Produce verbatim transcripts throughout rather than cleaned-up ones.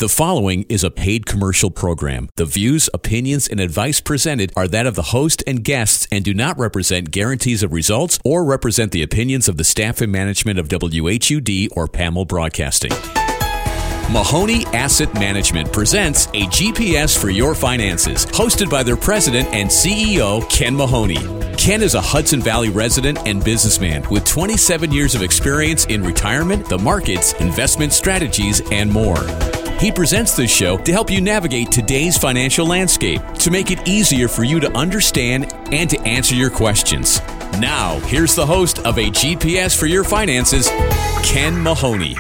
The following is a paid commercial program. The views, opinions, and advice presented are that of the host and guests and do not represent guarantees of results or represent the opinions of the staff and management of W H U D or P A M L Broadcasting. Mahoney Asset Management presents a G P S for your finances, hosted by their president and C E O, Ken Mahoney. Ken is a Hudson Valley resident and businessman with twenty-seven years of experience in retirement, the markets, investment strategies, and more. He presents this show to help you navigate today's financial landscape, to make it easier for you to understand and to answer your questions. Now, here's the host of a G P S for your finances, Ken Mahoney.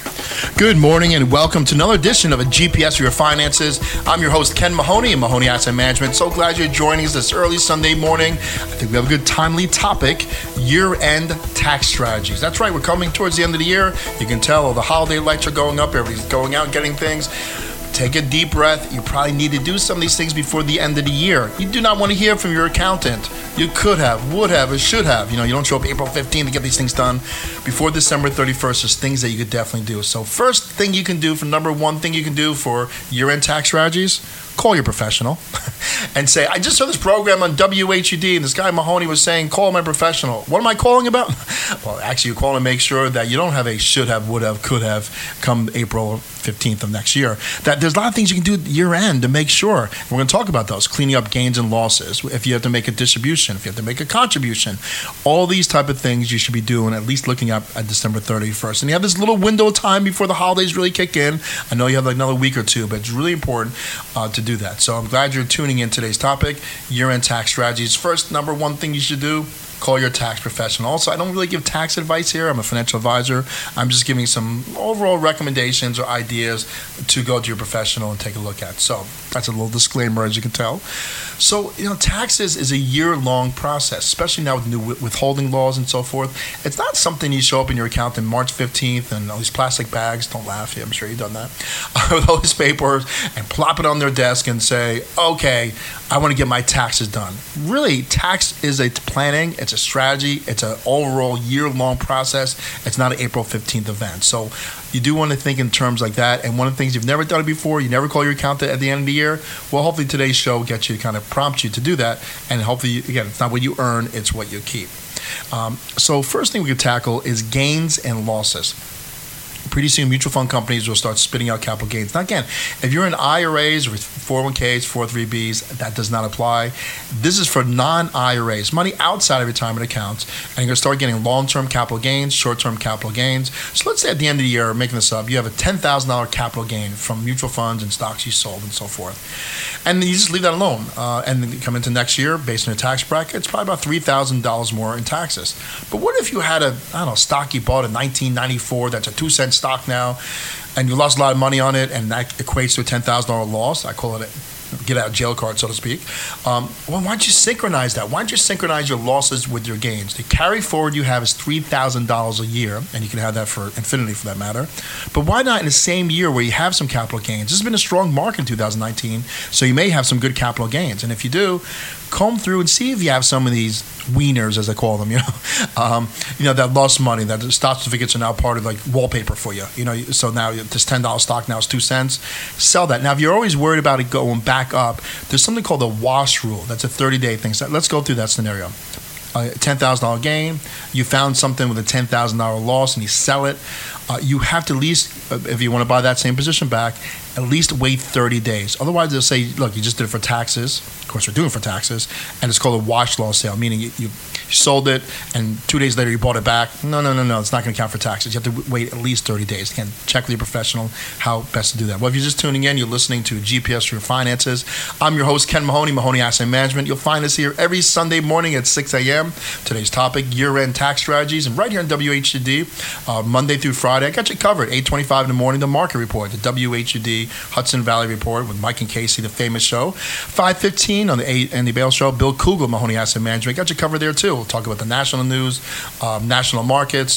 Good morning and welcome to another edition of a G P S for your finances. I'm your host, Ken Mahoney of Mahoney Asset Management. So glad you're joining us this early Sunday morning. I think we have a good timely topic, year-end tax strategies. That's right, we're coming towards the end of the year. You can tell all the holiday lights are going up, everybody's going out getting things. Take a deep breath. You probably need to do some of these things before the end of the year. You do not want to hear from your accountant. You could have, would have, or should have. You know, you don't show up April fifteenth to get these things done. Before December thirty-first, there's things that you could definitely do. So first thing you can do, for number one thing you can do for year-end tax strategies, call your professional and say, I just saw this program on W H U D and this guy Mahoney was saying, call my professional. What am I calling about? Well, actually, you're calling to make sure that you don't have a should have, would have, could have come April fifteenth of next year. That there's a lot of things you can do year end to make sure. We're going to talk about those, cleaning up gains and losses. If you have to make a distribution, if you have to make a contribution, all these type of things you should be doing, at least looking up at December thirty-first. And you have this little window of time before the holidays really kick in. I know you have like another week or two, but it's really important uh, to do that. So I'm glad you're tuning in today's topic, year-end tax strategies. First, number one thing you should do, call your tax professional. Also, I don't really give tax advice here. I'm a financial advisor. I'm just giving some overall recommendations or ideas to go to your professional and take a look at. So that's a little disclaimer, as you can tell. So, you know, taxes is a year-long process, especially now with new withholding laws and so forth. It's not something you show up in your account on March fifteenth and all these plastic bags, don't laugh, I'm sure you've done that, with all these papers and plop it on their desk and say, okay, I want to get my taxes done. Really, tax is a planning, it's a strategy, it's an overall year-long process. It's not an April fifteenth event. So you do want to think in terms like that. And one of the things you've never done it before, you never call your accountant at the end of the year, well, hopefully today's show gets you to kind of prompt you to do that. And hopefully, again, it's not what you earn, it's what you keep. Um, so first thing we could tackle is gains and losses. Pretty soon, mutual fund companies will start spitting out capital gains. Now, again, if you're in I R As or four oh one Ks, four oh three Bs, that does not apply. This is for non-I R As, money outside of retirement accounts, and you're going to start getting long-term capital gains, short-term capital gains. So let's say at the end of the year, making this up, you have a ten thousand dollars capital gain from mutual funds and stocks you sold and so forth. And then you just leave that alone. Uh, and then you come into next year, based on your tax bracket, it's probably about three thousand dollars more in taxes. But what if you had a, I don't know, stock you bought in nineteen ninety-four that's a two cent stock now, and you lost a lot of money on it, and that equates to a ten thousand dollars loss? I call it a get out of jail card, so to speak. Um, well, why don't you synchronize that? Why don't you synchronize your losses with your gains? The carry forward you have is three thousand dollars a year, and you can have that for infinity for that matter. But why not in the same year where you have some capital gains? This has been a strong market in two thousand nineteen, so you may have some good capital gains. And if you do, comb through and see if you have some of these wieners, as I call them, you know, um, you know, that lost money, that the stock certificates are now part of like wallpaper for you, you know, so now this ten dollars stock now is two cents, sell that. Now, if you're always worried about it going back up, there's something called the wash rule. That's a thirty-day thing. So let's go through that scenario. A ten thousand dollars gain, you found something with a ten thousand dollars loss and you sell it, uh, you have to at least, if you want to buy that same position back, at least wait thirty days. Otherwise, they'll say, look, you just did it for taxes. Of course, we're doing it for taxes. And it's called a wash loss sale, meaning you, you sold it and two days later you bought it back. No, no, no, no. It's not going to count for taxes. You have to wait at least thirty days. Again, check with your professional how best to do that. Well, if you're just tuning in, you're listening to G P S for your finances. I'm your host, Ken Mahoney, Mahoney Asset Management. You'll find us here every Sunday morning at six a.m. Today's topic, year-end tax strategies. And right here on W H U D, uh, Monday through Friday, I got you covered. eight twenty-five in the morning, the market report, the W H U D Hudson Valley Report with Mike and Casey, the famous show. five fifteen on the Andy Bale Show, Bill Kugel, Mahoney Asset Management. Got you covered there too. We'll talk about the national news, um, national markets,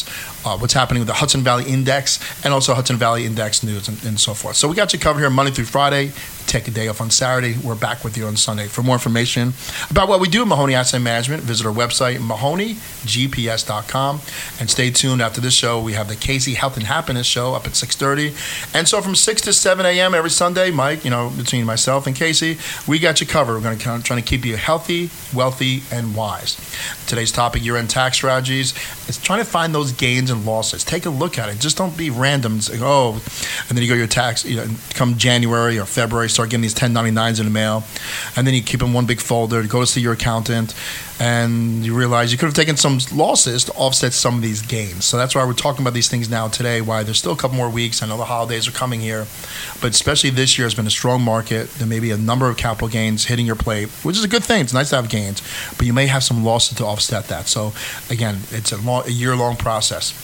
uh, what's happening with the Hudson Valley Index, and also Hudson Valley Index news and, and so forth. So we got you covered here Monday through Friday. Take a day off on Saturday. We're back with you on Sunday. For more information about what we do at Mahoney Asset Management, visit our website, mahoney g p s dot com. And stay tuned. After this show, we have the Casey Health and Happiness Show up at six thirty. And so from six to seven a.m. every Sunday, Mike, you know, between myself and Casey, we got you covered. We're going to try to keep you healthy, wealthy, and wise. Today's topic, year-end tax strategies, is trying to find those gains and losses. Take a look at it. Just don't be random. Say, oh, and then you go to your tax, you know, come January or February, start getting these ten ninety-nines in the mail, and then you keep them in one big folder, you go to see your accountant, and you realize you could have taken some losses to offset some of these gains. So that's why we're talking about these things now today, why there's still a couple more weeks. I know the holidays are coming here, but especially this year has been a strong market. There may be a number of capital gains hitting your plate, which is a good thing. It's nice to have gains, but you may have some losses to offset that. So again, it's a, long, a year-long process.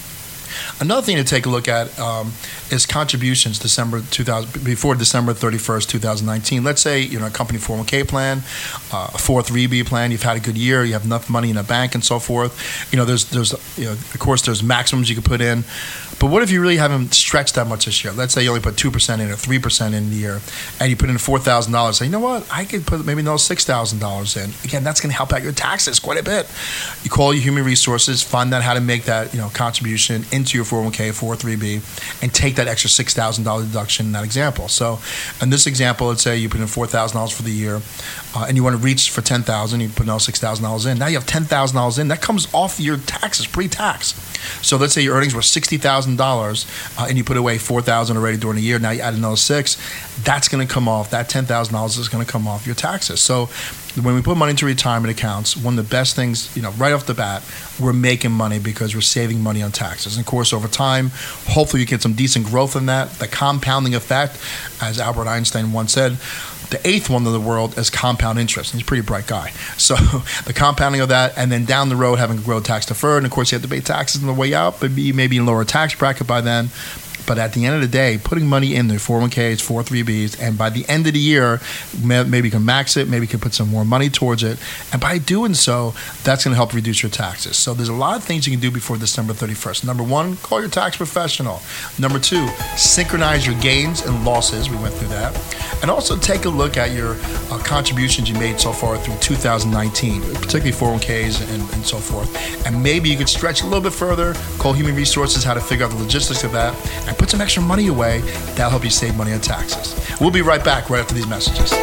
Another thing to take a look at um, is contributions December two thousand before December thirty-first, twenty nineteen. Let's say you're in a company four oh one k plan, uh, a four oh three b plan. You've had a good year. You have enough money in a bank and so forth. You know, there's there's you know, of course, there's maximums you can put in. But what if you really haven't stretched that much this year? Let's say you only put two percent in or three percent in the year, and you put in four thousand dollars. Say, you know what? I could put maybe another six thousand dollars in. Again, that's going to help out your taxes quite a bit. You call your human resources, find out how to make that you know contribution into your four oh one k, four oh three b, and take that extra six thousand dollars deduction in that example. So in this example, let's say you put in four thousand dollars for the year, uh, and you want to reach for ten thousand dollars, you put another six thousand dollars in. Now you have ten thousand dollars in. That comes off your taxes, pre-tax. So let's say your earnings were sixty thousand dollars, uh, and you put away four thousand dollars already during the year. Now you add another six. That's going to come off. That ten thousand dollars is going to come off your taxes. So when we put money into retirement accounts, one of the best things, you know, right off the bat, we're making money because we're saving money on taxes. And of course, over time, hopefully you get some decent growth in that. The compounding effect, as Albert Einstein once said, the eighth one in the world is compound interest. He's a pretty bright guy. So the compounding of that, and then down the road having to grow tax deferred, and of course you have to pay taxes on the way out, but you may be in a lower tax bracket by then. But at the end of the day, putting money in the four oh one k's, four oh three b's, and by the end of the year, maybe you can max it, maybe you can put some more money towards it. And by doing so, that's going to help reduce your taxes. So there's a lot of things you can do before December thirty-first. Number one, call your tax professional. Number two, synchronize your gains and losses. We went through that. And also take a look at your uh, contributions you made so far through two thousand nineteen, particularly four oh one k's and, and so forth. And maybe you could stretch a little bit further, call Human Resources how to figure out the logistics of that, and put some extra money away. That'll help you save money on taxes. We'll be right back right after these messages.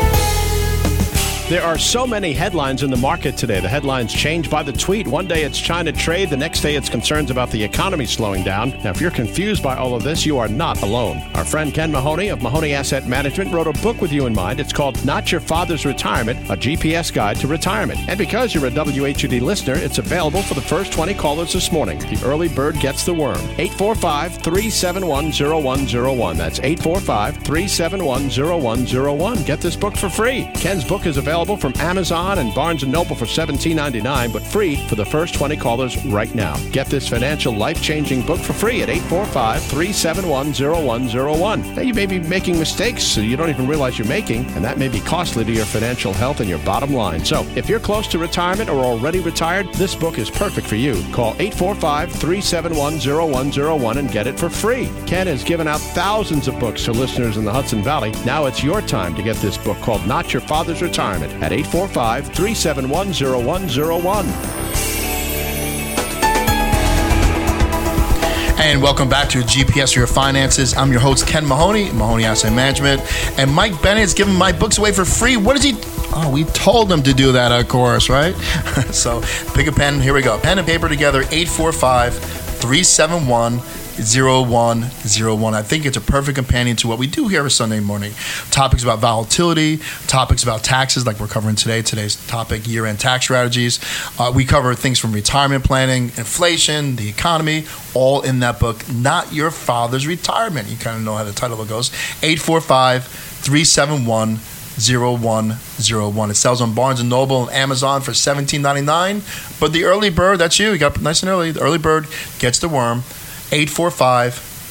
There are so many headlines in the market today. The headlines change by the tweet. One day it's China trade. The next day it's concerns about the economy slowing down. Now, if you're confused by all of this, you are not alone. Our friend Ken Mahoney of Mahoney Asset Management wrote a book with you in mind. It's called Not Your Father's Retirement, a G P S guide to retirement. And because you're a W H U D listener, it's available for the first twenty callers this morning. The early bird gets the worm. eight four five, three seven one, zero one zero one. That's eight four five, three seven one, zero one zero one. Get this book for free. Ken's book is available from Amazon and Barnes and Noble for seventeen ninety-nine, but free for the first twenty callers right now. Get this financial life-changing book for free at eight four five, three seven one, zero one zero one. Now, you may be making mistakes so you don't even realize you're making, and that may be costly to your financial health and your bottom line. So if you're close to retirement or already retired, this book is perfect for you. Call eight four five, three seven one, zero one zero one and get it for free. Ken has given out thousands of books to listeners in the Hudson Valley. Now it's your time to get this book called Not Your Father's Retirement at eight four five, three seven one, zero one zero one. And welcome back to G P S for Your Finances. I'm your host, Ken Mahoney, Mahoney Asset Management. And Mike Bennett is giving my books away for free. What is he? Oh, we told him to do that, of course, right? So pick a pen. Here we go. Pen and paper together, eight four five, three seven one, zero one zero one. I think it's a perfect companion to what we do here every Sunday morning. Topics about volatility, topics about taxes like we're covering today. Today's topic, year-end tax strategies. Uh, we cover things from retirement planning, inflation, the economy, all in that book, Not Your Father's Retirement. You kind of know how the title goes. eight four five, three seven one, zero one zero one. It sells on Barnes and Noble and Amazon for seventeen ninety-nine. But the early bird, that's you. You got up nice and early. The early bird gets the worm. eight four five,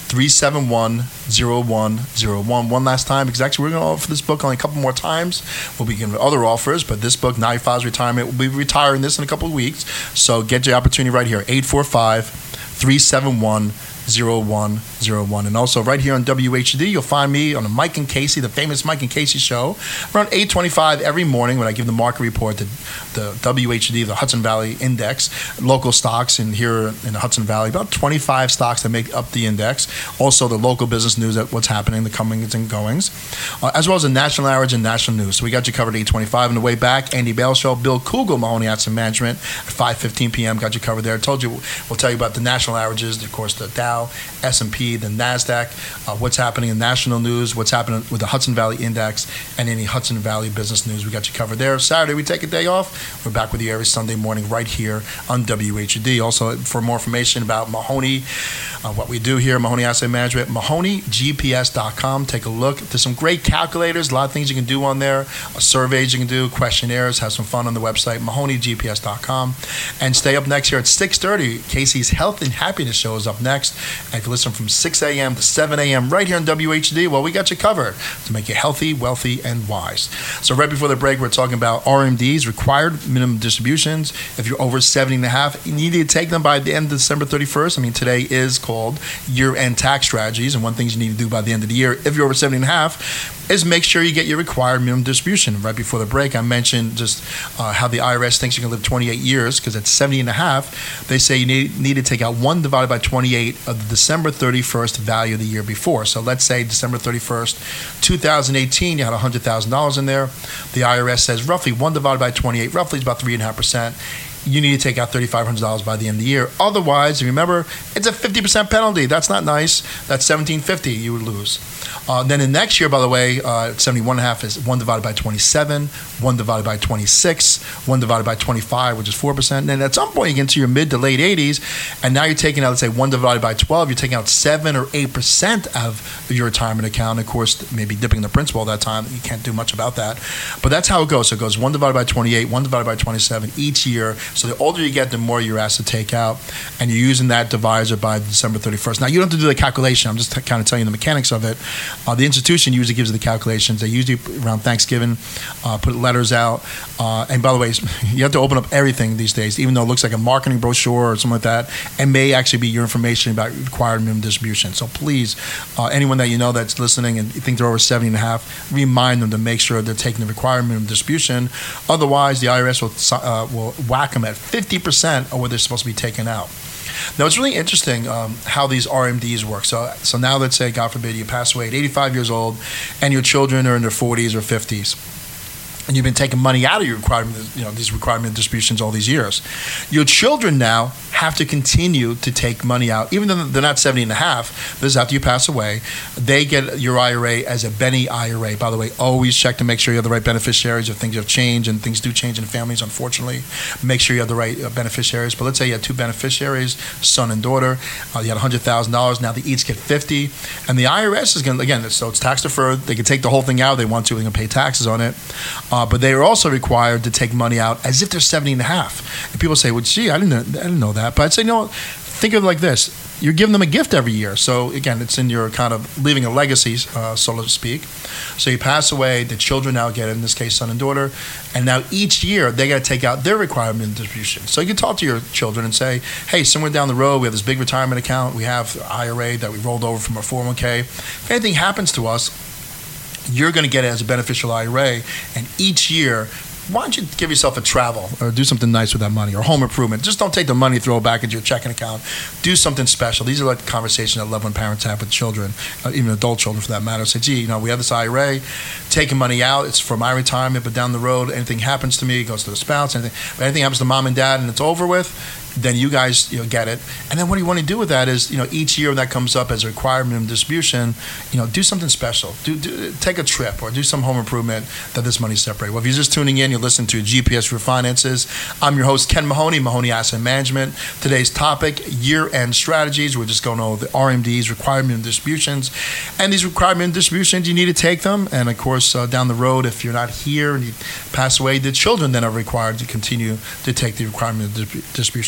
three seven one, zero one zero one. One last time, because actually we're going to offer this book only a couple more times. We'll be giving other offers, but this book, ninety-five's Retirement, we'll be retiring this in a couple of weeks. So get your opportunity right here, eight four five, three seven one, zero one zero one. And also right here on W H D, you'll find me on the Mike and Casey, the famous Mike and Casey show, around eight twenty-five every morning when I give the market report, the, the W H D, the Hudson Valley Index, local stocks in here in the Hudson Valley, about twenty-five stocks that make up the index. Also the local business news, at what's happening, the comings and goings, uh, as well as the national average and national news. So we got you covered at eight twenty-five. On the way back, Andy Bale Show, Bill Kugel, Mahoney Asset Management, at five fifteen p.m. Got you covered there. I told you, we'll tell you about the national averages, of course, the Dow, S and P, the NASDAQ, uh, what's happening in national news, what's happening with the Hudson Valley Index, and any Hudson Valley business news. We got you covered there. Saturday, we take a day off. We're back with you every Sunday morning right here on W H D. Also, for more information about Mahoney, uh, what we do here, Mahoney Asset Management, Mahoney G P S dot com. Take a look. There's some great calculators, a lot of things you can do on there, uh, surveys you can do, questionnaires, have some fun on the website, Mahoney G P S dot com. And stay up next here at six thirty. Casey's Health and Happiness Show is up next. And if you listen from six a.m. to seven a.m. right here on W H D, well, we got you covered to make you healthy, wealthy, and wise. So right before the break, we're talking about R M Ds, required minimum distributions. If you're over seventy and a half, you need to take them by the end of December thirty-first. I mean, today is called year-end tax strategies, and one thing you need to do by the end of the year, if you're over seventy and a half, is make sure you get your required minimum distribution. Right before the break, I mentioned just uh, how the I R S thinks you can live twenty-eight years, because at seventy and a half, they say you need, need to take out one divided by twenty-eight of the December thirty-first value of the year before. So let's say December thirty-first, two thousand eighteen, you had one hundred thousand dollars in there. The I R S says roughly one divided by twenty-eight, roughly is about three point five percent. You need to take out three thousand five hundred dollars by the end of the year. Otherwise, remember, it's a fifty percent penalty. That's not nice. That's seventeen fifty you would lose. Uh, then in next year, by the way, uh, seventy-one and a half is one divided by twenty-seven, one divided by twenty-six, one divided by twenty-five, which is four percent. And then at some point, you get into your mid to late eighties, and now you're taking out, let's say, one divided by twelve, you're taking out seven or eight percent of your retirement account. Of course, maybe dipping the principal that time. You can't do much about that. But that's how it goes. So it goes one divided by twenty-eight, one divided by twenty-seven each year. So the older you get, the more you're asked to take out, and you're using that divisor by December thirty-first. Now, you don't have to do the calculation. I'm just t- kind of telling you the mechanics of it. Uh, the institution usually gives you the calculations. They usually, around Thanksgiving, uh, put letters out. Uh, and by the way, you have to open up everything these days, even though it looks like a marketing brochure or something like that. It may actually be your information about required minimum distribution. So please, uh, anyone that you know that's listening and think they're over seventy and a half, remind them to make sure they're taking the required minimum distribution. Otherwise, the I R S will, uh, will whack them at fifty percent of what they're supposed to be taking out. Now, it's really interesting um, how these R M Ds work. So so now let's say, God forbid, you pass away at eighty-five years old and your children are in their forties or fifties. And you've been taking money out of your requirement, you know, these requirement distributions all these years. Your children now have to continue to take money out, even though they're not seventy and a half. This is after you pass away. They get your I R A as a Benny I R A. By the way, always check to make sure you have the right beneficiaries. If things have changed, and things do change in families, unfortunately, make sure you have the right beneficiaries. But let's say you had two beneficiaries, son and daughter. Uh, you had one hundred thousand dollars. Now they each get fifty thousand dollars. And the I R S is going to, again, so it's tax deferred. They can take the whole thing out if they want to. They can pay taxes on it. Uh, but they are also required to take money out as if they're seventy and a half. And people say, well, gee, I didn't know, I didn't know that. But I'd say, no, think of it like this. You're giving them a gift every year. So, again, it's in your kind of leaving a legacy, uh, so to speak. So you pass away, the children now get it, in this case, son and daughter. And now each year, they got to take out their requirement distribution. So you can talk to your children and say, hey, somewhere down the road, we have this big retirement account. We have the I R A that we rolled over from our four oh one k. If anything happens to us, you're going to get it as a beneficial I R A. And each year, why don't you give yourself a travel or do something nice with that money, or home improvement? Just don't take the money, throw it back into your checking account. Do something special. These are like the conversations I love when parents have with children, uh, even adult children for that matter. Say, gee, you know, we have this I R A, taking money out. It's for my retirement, but down the road, anything happens to me, it goes to the spouse. Anything, if anything happens to mom and dad and it's over with, then you guys, you know, get it. And then what you want to do with that is, you know, each year when that comes up as a required minimum distribution, you know, do something special. Do, do take a trip or do some home improvement that this money's separated. Well, if you're just tuning in, you're listening to G P S for Your Finances. I'm your host, Ken Mahoney, Mahoney Asset Management. Today's topic, year-end strategies. We're just going over the R M Ds, required minimum distributions. And these required minimum distributions, you need to take them. And, of course, uh, down the road, if you're not here and you pass away, the children then are required to continue to take the required minimum distribution.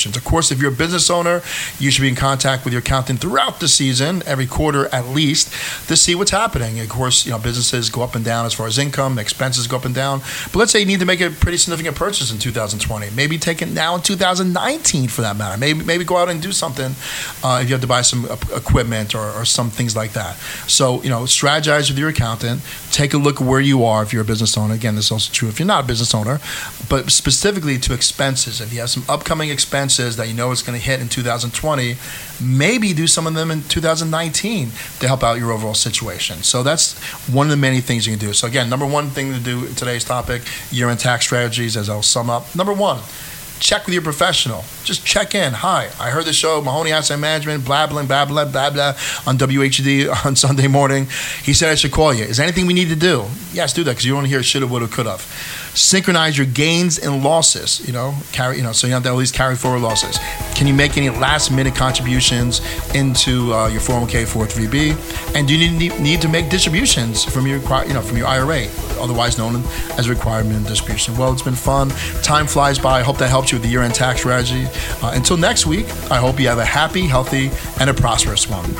distributions. Of course, if you're a business owner, you should be in contact with your accountant throughout the season, every quarter at least, to see what's happening. Of course, you know, businesses go up and down as far as income, expenses go up and down. But let's say you need to make a pretty significant purchase in two thousand twenty. Maybe take it now in two thousand nineteen for that matter. Maybe maybe go out and do something uh, if you have to buy some equipment or, or some things like that. So, you know, strategize with your accountant. Take a look where you are if you're a business owner. Again, this is also true if you're not a business owner, but specifically to expenses. If you have some upcoming expenses that you know is going to hit in two thousand twenty, maybe do some of them in two thousand nineteen to help out your overall situation. So that's one of the many things you can do. So again, number one thing to do in today's topic, year-end tax strategies, as I'll sum up. Number one, check with your professional. Just check in. Hi, I heard the show, Mahoney Asset Management, blah, blah, blah, blah, blah, blah, on W H D on Sunday morning. He said I should call you. Is there anything we need to do? Yes, do that, because you don't hear shoulda, woulda, coulda. Synchronize your gains and losses, you know, carry, you know, so you don't have to always carry forward losses. Can you make any last minute contributions into uh, your four oh one k, four oh three b? And do you need, need to make distributions from your, you know, from your I R A, otherwise known as required minimum distribution? Well, it's been fun. Time flies by. I hope that helps you with the year-end tax strategy. Uh, until next week, I hope you have a happy, healthy, and a prosperous one.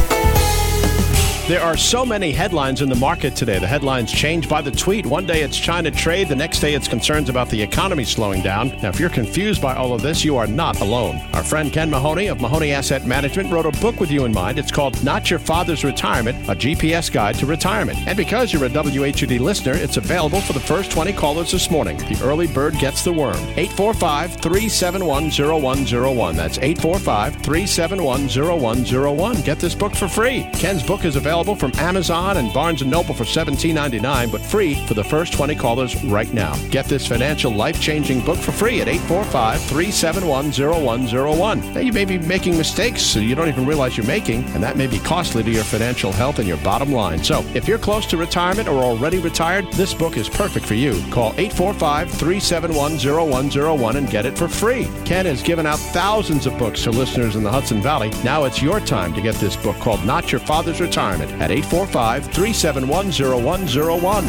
There are so many headlines in the market today. The headlines change by the tweet. One day it's China trade. The next day it's concerns about the economy slowing down. Now, if you're confused by all of this, you are not alone. Our friend Ken Mahoney of Mahoney Asset Management wrote a book with you in mind. It's called Not Your Father's Retirement, a G P S guide to retirement. And because you're a W H D listener, it's available for the first twenty callers this morning. The early bird gets the worm. eight four five, three seven one, zero one zero one. That's eight four five, three seven one, zero one zero one. Get this book for free. Ken's book is available from Amazon and Barnes and Noble for seventeen ninety-nine, but free for the first twenty callers right now. Get this financial life-changing book for free at eight four five, three seven one, zero one zero one. Now, you may be making mistakes so you don't even realize you're making, and that may be costly to your financial health and your bottom line. So if you're close to retirement or already retired, this book is perfect for you. Call eight four five, three seven one, zero one zero one and get it for free. Ken has given out thousands of books to listeners in the Hudson Valley. Now it's your time to get this book called Not Your Father's Retirement at eight four five, three seven one, zero one zero one.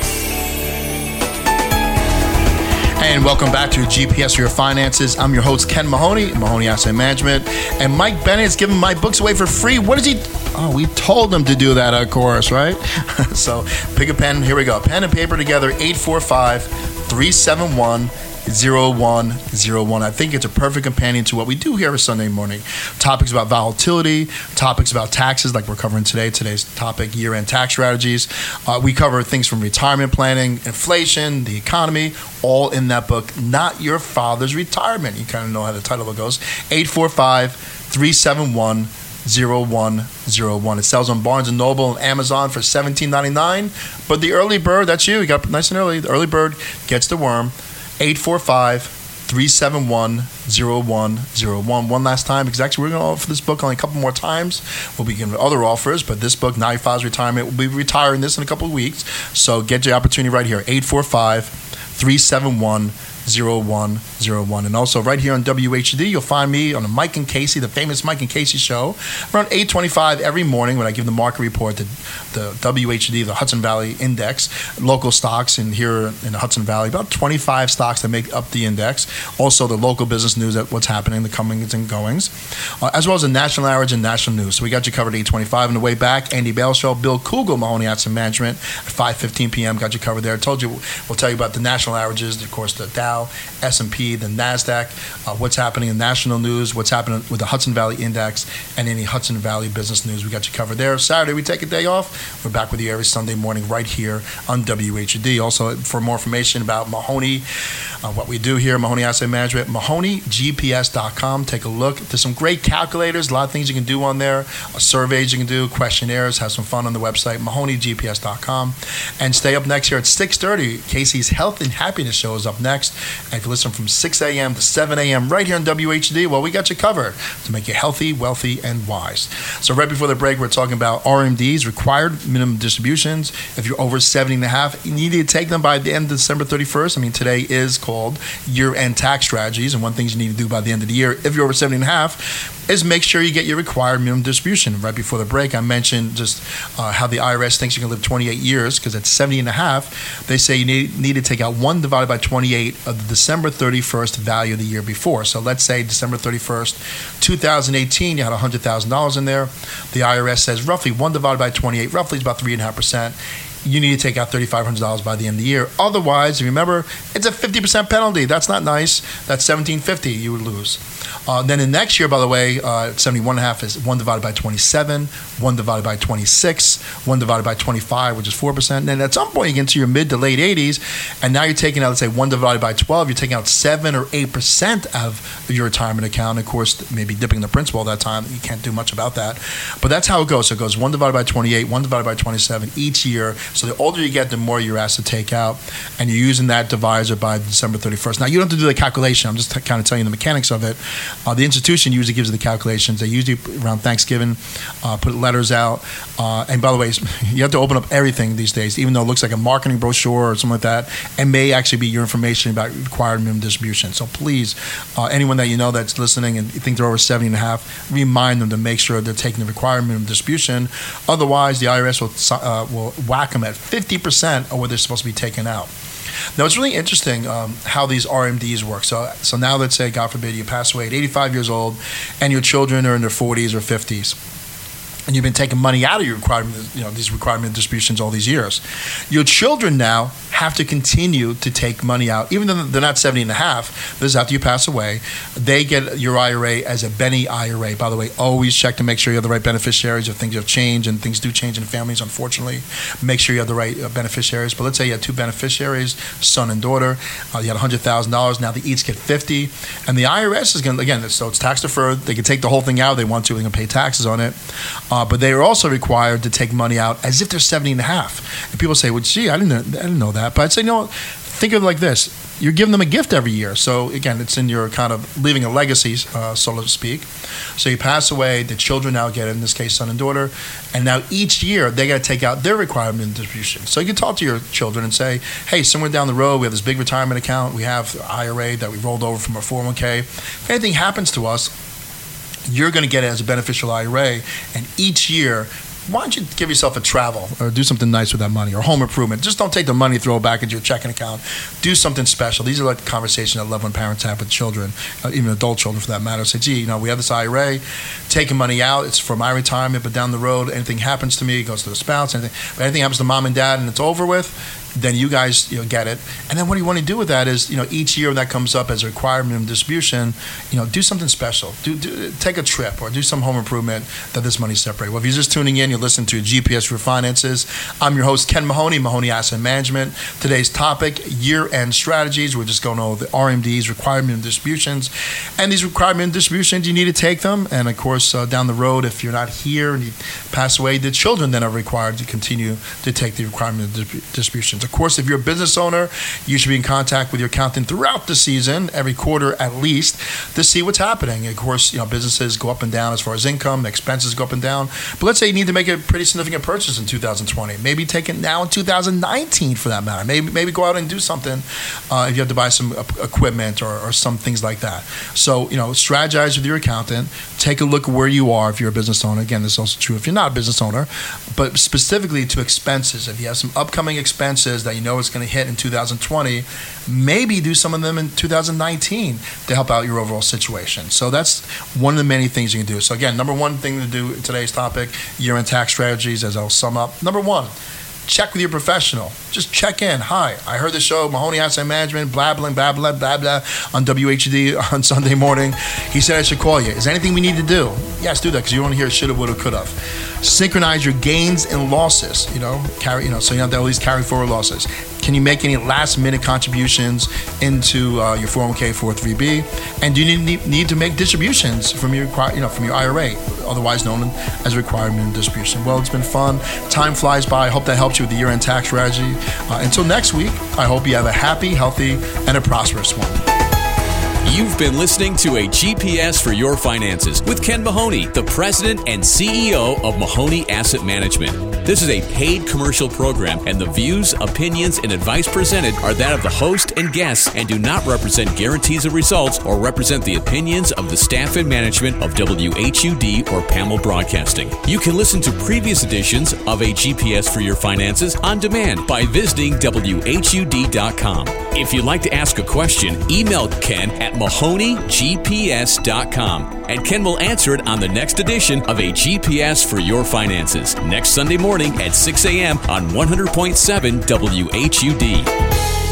And welcome back to G P S for Your Finances. I'm your host, Ken Mahoney, Mahoney Asset Management. And Mike Bennett is giving my books away for free. What is he? Oh, we told him to do that, of course, right? So pick a pen. Here we go. Pen and paper together, eight four five, three seven one, zero one zero one. I think it's a perfect companion to what we do here every Sunday morning. Topics about volatility, topics about taxes like we're covering today. Today's topic, year-end tax strategies. Uh, we cover things from retirement planning, inflation, the economy, all in that book, Not Your Father's Retirement. You kind of know how the title of it goes. eight four five, three seven one, zero one zero one. It sells on Barnes and Noble and Amazon for seventeen ninety-nine. But the early bird, that's you. You got up nice and early. The early bird gets the worm. eight four five, three seven one, zero one zero one. One last time, because actually we're going to offer this book only a couple more times. We'll be giving other offers, but this book, Not Your Father's Retirement, we'll be retiring this in a couple of weeks. So get your opportunity right here, eight four five, three seven one, zero one zero one. And also right here on W H D, you'll find me on the Mike and Casey, the famous Mike and Casey show, around eight twenty-five every morning when I give the market report to the W H D, the Hudson Valley Index, local stocks in here in the Hudson Valley, about twenty-five stocks that make up the index. Also the local business news, at what's happening, the comings and goings, uh, as well as the national average and national news. So we got you covered at eight twenty-five. On the way back, Andy Bale Show, Bill Kugel, Mahoney Asset Management, at five fifteen p.m. Got you covered there. I told you, we'll tell you about the national averages, of course, the Dow, S and P, the NASDAQ, uh, what's happening in national news, what's happening with the Hudson Valley Index, and any Hudson Valley business news. We got you covered there. Saturday, we take a day off. We're back with you every Sunday morning right here on W H D. Also, for more information about Mahoney, uh, what we do here, Mahoney Asset Management, Mahoney G P S dot com. Take a look. There's some great calculators, a lot of things you can do on there, uh, surveys you can do, questionnaires, have some fun on the website, Mahoney G P S dot com. And stay up next here at six thirty. Casey's Health and Happiness Show is up next. And if you listen from six a.m. to seven a.m. right here on W H D, well, we got you covered to make you healthy, wealthy, and wise. So right before the break, we're talking about R M Ds, required minimum distributions. If you're over seventy and a half, you need to take them by the end of December thirty-first. I mean, today is cold called year-end tax strategies. And one thing you need to do by the end of the year, if you're over seventy and a half, is make sure you get your required minimum distribution. Right before the break, I mentioned just uh, how the I R S thinks you can live twenty-eight years, because at seventy and a half, they say you need, need to take out one divided by twenty-eight of the December thirty-first value of the year before. So let's say December thirty-first, two thousand eighteen, you had one hundred thousand dollars in there. The I R S says roughly one divided by twenty-eight, roughly is about three point five percent. You need to take out three thousand five hundred dollars by the end of the year. Otherwise, remember, it's a fifty percent penalty. That's not nice. That's seventeen fifty you would lose. Uh, then in next year, by the way, uh, seventy-one and a half is one divided by twenty-seven, one divided by twenty-six, one divided by twenty-five, which is four percent. And then at some point, you get into your mid to late eighties, and now you're taking out, let's say, one divided by twelve, you're taking out seven or eight percent of your retirement account. Of course, maybe dipping the principal at that time. You can't do much about that. But that's how it goes. So it goes one divided by twenty-eight, one divided by twenty-seven each year. So the older you get, the more you're asked to take out. And you're using that divisor by December thirty-first. Now, you don't have to do the calculation. I'm just t- kind of telling you the mechanics of it. Uh, the institution usually gives you the calculations. They usually, around Thanksgiving, uh, put letters out. Uh, and by the way, you have to open up everything these days, even though it looks like a marketing brochure or something like that. It may actually be your information about required minimum distribution. So please, uh, anyone that you know that's listening and you think they're over seventy and a half, remind them to make sure they're taking the required minimum distribution. Otherwise, the I R S will, uh, will whack them at fifty percent of what they're supposed to be taken out. Now, it's really interesting um, how these R M Ds work. So so now let's say, God forbid, you pass away at eighty-five years old and your children are in their forties or fifties. And you've been taking money out of your requirement, you know, these requirement distributions all these years. Your children now have to continue to take money out, even though they're not seventy and a half. This is after you pass away. They get your I R A as a Benny I R A. By the way, always check to make sure you have the right beneficiaries. If things have changed, and things do change in families, unfortunately, make sure you have the right beneficiaries. But let's say you had two beneficiaries, son and daughter. Uh, you had one hundred thousand dollars. Now they each get fifty. And the I R S is going to, again, so it's tax deferred. They can take the whole thing out if they want to. They can pay taxes on it. Uh, but they are also required to take money out as if they're seventy and a half. And people say, well, gee, I didn't know, I didn't know that. But I'd say, no, think of it like this. You're giving them a gift every year. So, again, it's in your kind of leaving a legacy, uh, so to speak. So you pass away, the children now get it, in this case, son and daughter. And now each year, they got to take out their requirement distribution. So you can talk to your children and say, hey, somewhere down the road, we have this big retirement account. We have the I R A that we rolled over from our four oh one k. If anything happens to us, you're going to get it as a beneficial I R A, and each year, why don't you give yourself a travel or do something nice with that money, or home improvement? Just don't take the money, throw it back into your checking account. Do something special. These are like the conversations that loved one parents have with children, uh, even adult children for that matter. Say, gee, you know, we have this I R A, taking money out, it's for my retirement, but down the road, anything happens to me, it goes to the spouse, anything, but anything happens to mom and dad and it's over with, then you guys, you know, get it. And then what you want to do with that is, you know, each year that comes up as a required minimum distribution, you know, do something special. Do, do take a trip or do some home improvement that this money's separated. Well, if you're just tuning in, you're listening to G P S for Finances. I'm your host, Ken Mahoney, Mahoney Asset Management. Today's topic, year-end strategies. We're just going over the R M Ds, required minimum distributions. And these required minimum distributions, you need to take them. And, of course, uh, down the road, if you're not here and you pass away, the children then are required to continue to take the required minimum distributions. Of course, if you're a business owner, you should be in contact with your accountant throughout the season, every quarter at least, to see what's happening. Of course, you know, businesses go up and down as far as income, expenses go up and down. But let's say you need to make a pretty significant purchase in two thousand twenty. Maybe take it now in two thousand nineteen for that matter. Maybe maybe go out and do something uh, if you have to buy some equipment or, or some things like that. So, you know, strategize with your accountant. Take a look where you are if you're a business owner. Again, this is also true if you're not a business owner, but specifically to expenses. If you have some upcoming expenses that you know it's going to hit in two thousand twenty, maybe do some of them in two thousand nineteen to help out your overall situation. So that's one of the many things you can do. So again, number one thing to do in today's topic, year-end tax strategies, as I'll sum up. Number one, check with your professional. Just check in. Hi, I heard the show, Mahoney Asset Management, blah, blah, blah, blah, blah, blah, on W H D on Sunday morning. He said I should call you. Is there anything we need to do? Yes, do that, because you don't hear shoulda, woulda, coulda. Synchronize your gains and losses, you know, carry, you know, so you don't have to always carry forward losses. Can you make any last-minute contributions into uh, your four oh one k, four oh three b? And do you need, need to make distributions from your, you know, from your I R A, otherwise known as required minimum distribution? Well, it's been fun. Time flies by. I hope that helps you with the year-end tax strategy. Uh, until next week, I hope you have a happy, healthy, and a prosperous one. You've been listening to a G P S for Your Finances with Ken Mahoney, the president and C E O of Mahoney Asset Management. This is a paid commercial program, and the views, opinions, and advice presented are that of the host and guests and do not represent guarantees of results or represent the opinions of the staff and management of W H U D or P A M L Broadcasting. You can listen to previous editions of a G P S for Your Finances on demand by visiting W H U D dot com. If you'd like to ask a question, email Ken at Mahoney G P S dot com, and Ken will answer it on the next edition of a G P S for Your Finances next Sunday morning at six a.m. on one hundred point seven W H U D.